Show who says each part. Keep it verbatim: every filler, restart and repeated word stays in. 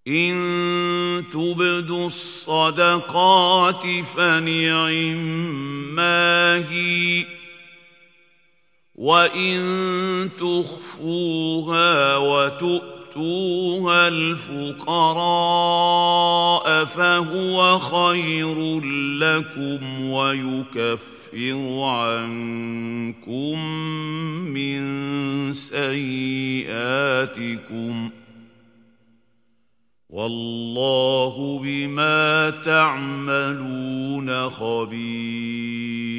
Speaker 1: إن تبدوا الصدقات فنعما هي، وإن تخفوها وتؤتوها الفقراء فهو خير لكم ويكفر عنكم من سيئاتكم، والله بما تعملون خبير.